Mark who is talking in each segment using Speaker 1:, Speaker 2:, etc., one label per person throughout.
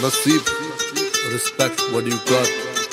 Speaker 1: Nasib, respect what you got.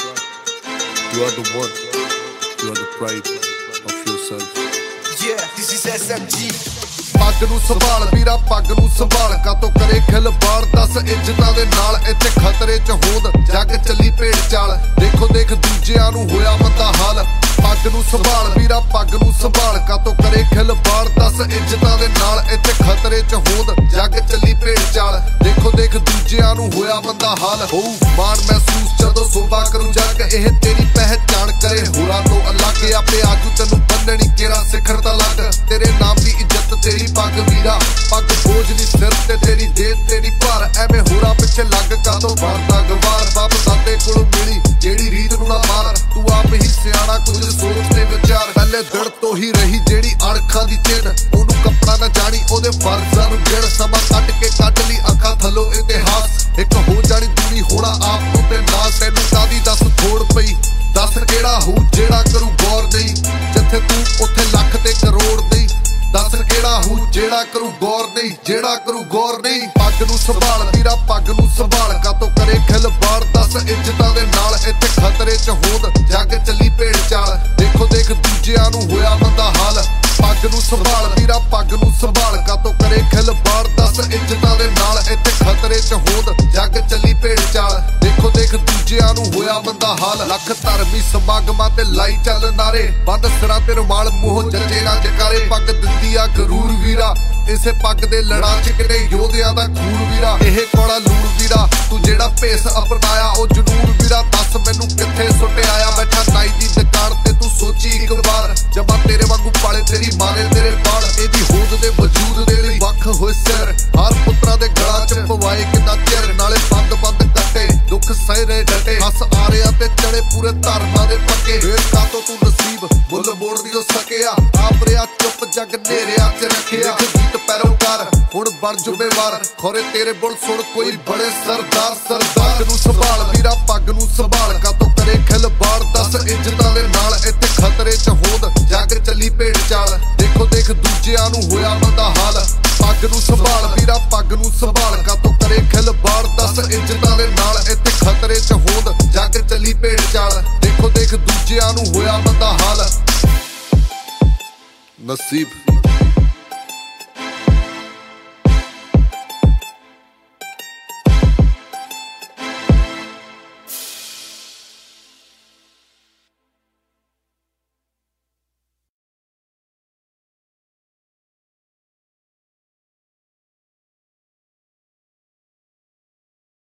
Speaker 1: You are the one. You are the pride of yourself.
Speaker 2: Yeah, this is SMG.
Speaker 1: ਪੱਗ ਨੂੰ ਸੰਭਾਲ ਵੀਰਾ, ਪੱਗ ਨੂੰ ਸੰਭਾਲ ਕਾਤੋਂ ਕਰੇ ਖਿਲਵਾੜ, 10 ਇੱਜ਼ਤਾਂ ਦੇ ਨਾਲ ਇੱਥੇ ਖਤਰੇ ਚ ਹੋਂਦ, ਜੱਗ ਚੱਲੀ ਭੇਡ ਚਾਲ, ਦੇਖੋ ਦੇਖ ਦੂਜਿਆਂ ਨੂੰ ਹੋਇਆ ਮੰਦਾ ਹਾਲ। ਪੱਗ ਨੂੰ ਸੰਭਾਲ ਵੀਰਾ, ਪੱਗ ਨੂੰ ਸੰਭਾਲ ਕਾਤੋਂ ਕਰੇ ਖਿਲਵਾੜ, 10 ਇੱਜ਼ਤਾਂ ਦੇ ਨਾਲ ਇੱਥੇ ਖਤਰੇ ਚ ਹੋਂਦ, ਜੱਗ ਚੱਲੀ ਭੇਡ ਚਾਲ, ਦੇਖੋ ਦੇਖ ਦੂਜਿਆਂ ਨੂੰ ਹੋਇਆ ਮੰਦਾ ਹਾਲ। ਹੋਊ ਮਾਣ ਮਹਿਸੂਸ ਜਦੋਂ ਸੋਭਾ ਕਰੂ ਜੱਗ, ਇਹ ਤੇਰੀ ਪਹਿਚਾਣ ਕਰੇ ਹੋਰਾਂ ਤੋਂ ਅਲੱਗ, ਆਪੇ ਆਜੂ ਤੈਨੂੰ ਬੰਨਣੀ ਕੇਰਾ ਸਿਖਰ ਦਾ ਲੱਗ, ਤੇਰੇ ਨਾਮ ਦੀ ਇੱਜ਼ਤ ਤੇਰੀ ਪੱਗ ਵੀਰਾ, ਪੱਗ ਬੋਝ ਨਹੀਂ ਸਿਰ ਤੇ ਤੇਰੀ ਦੇ ਤੇਰੀ ਭਾਰ, ਐਵੇਂ ਹੋਰਾਂ ਪਿੱਛੇ ਲੱਗ ਕਾਤੋਂ ਬਣਦਾ ਗਵਾਰ। ਬਾਪ ਦਾਦੇ ਕੋਲੋਂ ਮਿਲੀ ਜਿਹੜੀ ਰੀਤ ਨੂੰ ਨਾ ਮਾਰ, ਤੂੰ ਆਪ ਹੀ ਸਿਆਣਾ ਕੁਝ ਸੋਚ ਤੇ ਵਿਚਾਰ, ਪਹਿਲੇ ਦਿਨ ਤੋਂ ਹੀ ਰਹੀ ਜਿਹੜੀ ਅਣਖਾਂ ਦੀ ਚਿੰਨ, ਉਹਨੂੰ ਕੱਪੜਾ ਨਾ ਜਾਣੀ ਉਹਦੇ ਫਰਜ਼ਾਂ ਨੂੰ ਗਿਣ, ਸਮਾਂ ਕੱਢ ਕੇ ਕੱਢ ਲਈ ਅੱਖਾਂ ਥੱਲੋਂ ਇਤਿਹਾਸ, ਇੱਕ ਹੋ ਜਾਣੀ ਦੂਰੀ ਹੋਣਾ ਆਪ ਨੂੰ ਤੇ ਨਾ, ਤੈਨੂੰ ਕਾਦੀ ਦੱਸ ਥੋੜ ਪਈ, ਦੱਸ ਕਿਹੜਾ ਹੋ ਜਿਹੜਾ ਕਰੂ ਗੌਰ ਨਹੀਂ, ਜਿੱਥੇ ਤੂੰ ਉੱਥੇ ਲੱਖ ਤੇ ਕਰੋੜ ਨਹੀਂ, ਦੱਸ ਕਿਹੜਾ ਹੋ ਜਿਹੜਾ ਕਰੂ ਗੌਰ ਨਹੀਂ, ਜਿਹੜਾ ਕਰੂ ਗੌਰ ਨਹੀਂ। ਪੱਗ ਨੂੰ ਸੰਭਾਲ ਵੀਰਾ, ਪੱਗ ਨੂੰ ਸੰਭਾਲ ਕਾਤੋਂ ਕਰੇ ਖਿਲਵਾੜ, 10 ਇੱਜ਼ਤਾਂ ਦੇ ਨਾਲ ਇੱਥੇ ਖਤਰੇ ਚ ਹੋਂਦ, ਜੱਗ ਚੱਲੀ ਭੇਡ ਚਾਲ, ਦੇਖੋ ਦੇਖ ਦੂਜਿਆਂ ਨੂੰ ਹੋਇਆ ਮੰਦਾ ਹਾਲ। ਪੱਗ ਨੂੰ ਸੰਭਾਲ ਵੀਰਾ, ਪੱਗ ਨੂੰ ਸੰਭਾਲ ਕਾਤੋਂ ਕਰੇ ਖਿਲਵਾੜ, 10 ਇੱਜ਼ਤਾਂ ਦੇ ਨਾਲ ਇੱਥੇ ਖਤਰੇ ਚ ਹੋਂਦ, ਜੱਗ ਚੱਲੀ ਭੇਡ ਚਾਲ, ਦੇਖੋ ਦੇਖ ਦੂਜਿਆਂ ਨੂੰ ਹੋਇਆ ਮੰਦਾ ਹਾਲ। ਲੱਖ ਧਰਮੀ ਸਮਾਗਮਾਂ ਤੇ ਲਾਈ ਚੱਲ ਨਾਰੇ, ਬੰਦ ਸਿਰਾਂ ਤੇ ਰੁਮਾਲ ਮੂੰਹ ਜੱਜੇ ਨਾ ਜਕਾਰੇ, ਪੱਗ ਦਿੰਦੀ ਆ ਗਰੂਰ ਵੀਰਾ, ਇਸੇ ਪੱਗ ਦੇ ਲੜਾਂ ਚ ਕਿਤੇ ਯੋਧਿਆਂ ਦਾ ਖੂਨ ਵੀਰਾ, ਇਹ ਕੋੜਾ ਲੂਣ ਵੀਰਾ, ਤੂੰ ਜਿਹੜਾ ਭੇਸ ਅਪਣਾਇਆ ਉਹ ਜਨੂਨ ਵੀਰਾ, ਦੱਸ ਮੈਨੂੰ ਕਿੱਥੇ ਸੁੱਟ ਆਇਆ, ਬੈਠਾ ਨਾਈ ਦੀ ਦੁਕਾਨ ਤੇ ਤੂੰ ਸੋਚੀ ਇੱਕ ਵਾਰ, ਜਮਾਂ ਤੇਰੇ ਵਾਂਗੂ ਪਾਲੇ ਤੇਰੀ ਮਾਂ ਨੇ ਤੇਰੇ ਬਾਲ, ਇਹਦੀ ਹੋਂਦ ਦੇ ਵਜੂਦ ਦੇ ਲਈ ਵੱਖ ਹੋਏ ਸਿਰ, ਹਰ ਪੁੱਤਰਾਂ ਦੇ ਗਲਾਂ ਚ ਪਵਾਏ ਕਿੰਨਾ ਚਿਰ, ਨਾਲੇ ਬੰਦ ਬੰਦ ਕੱਟੇ ਦੁੱਖ ਸਹਿ ਰਹੇ ਡਟੇ, ਹੱਸ ਆ ਰਿਹਾ ਤੇ ਚੜੇ ਪੂਰੇ ਧਰਮਾਂ ਦੇ ਪੱਕੇ, ਫੇਰ ਕਾਤੋਂ ਤੂੰ ਨਸੀਬ ਮੁੱਲ ਮੋੜਦੀ ਹੋ ਸਕਿਆ, ਆਪ ਰਿਆ ਚੁੱਪ ਜੱਗ ਨੇਰਿਆਂ ਚ ਰੱਖਿਆ, ਗੀਤ ਪੈਰੋਕਾਰ ਹੁਣ ਬਣ ਜ਼ਿੰਮੇਵਾਰ, ਖੋਰੇ ਤੇਰੇ ਬੁੱਲ ਸੁਣ ਕੋਈ ਬੜੇ ਸਰਦਾਰ। ਸਰਦਾਰ ਨੂੰ ਸੰਭਾਲ ਵੀਰਾ, ਪੱਗ ਨੂੰ ਸੰਭਾਲ ਕਾਤੋਂ ਕਰੇ ਖਿਲਵਾੜ, 10 ਇੱਜ਼ਤਾਂ ਦੇ ਨਾਲ ਇੱਥੇ ਖਤਰੇ ਚ ਹੋਂਦ, ਜੱਗ ਚੱਲੀ ਭੇਡ ਚਾਲ, ਦੇਖੋ ਦੇਖ ਦੂਜਿਆਂ ਨੂੰ ਹੋਇਆ ਮੰਦਾ ਹਾਲ। ਪੱਗ ਨੂੰ ਸੰਭਾਲ ਵੀਰਾ, ਪੱਗ ਨੂੰ ਸੰਭਾਲ ਕਾਤੋਂ ਕਰੇ ਖਿਲਵਾੜ, 10 ਇੱਜ਼ਤਾਂ ਦੇ ਨਾਲ ਇੱਥੇ ਖਤਰੇ ਚ ਹੋਂਦ, ਜੱਗ ਚੱਲੀ ਭੇਡ ਚਾਲ, ਦੇਖੋ ਦੇਖ ਦੂਜਿਆਂ ਨੂੰ ਹੋਇਆ ਮੰਦਾ ਹਾਲ। ਨਸੀਬ